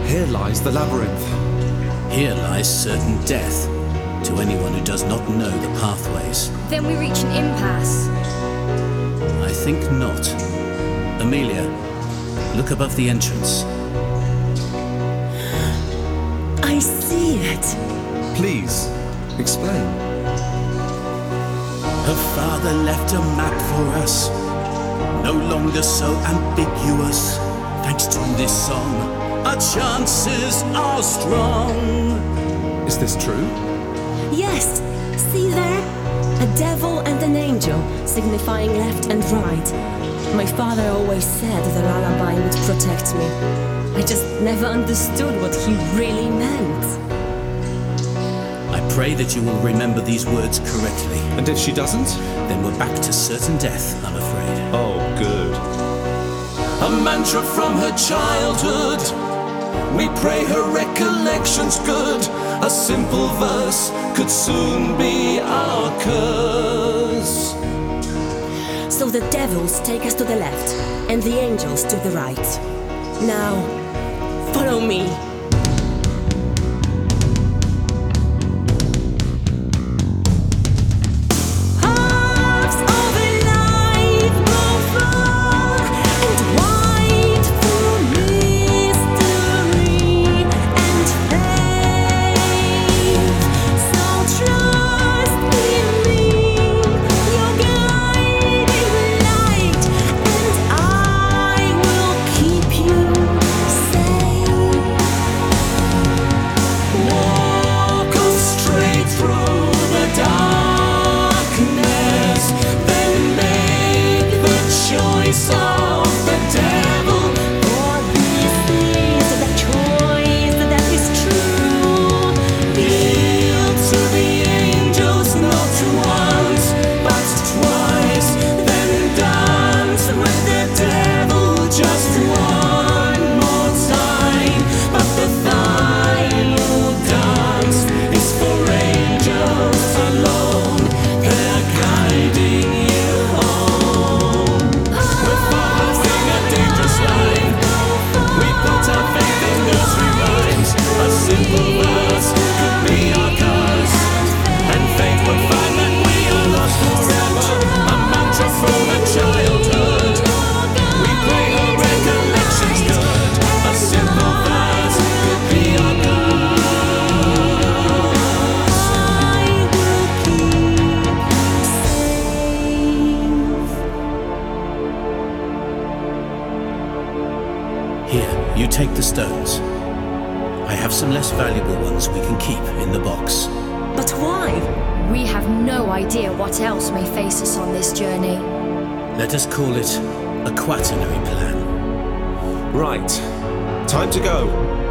Here lies the labyrinth. Here lies certain death to anyone who does not know the pathways. Then we reach an impasse. I think not. Amelia, look above the entrance. I see it. Please, explain. Her father left a map for us, no longer so ambiguous. Thanks to this song, our chances are strong. Is this true? Yes, see there? A devil and an angel, signifying left and right. My father always said the lullaby would protect me. I just never understood what he really meant. I pray that you will remember these words correctly. And if she doesn't? Then we're back to certain death, I'm afraid. Oh, good. A mantra from her childhood. We pray her recollection's good. A simple verse could soon be our curse. So the devils take us to the left, and the angels to the right. Now, follow me. Here, you take the stones. I have some less valuable ones we can keep in the box. But why? We have no idea what else may face us on this journey. Let us call it a quaternary plan. Right. Time to go.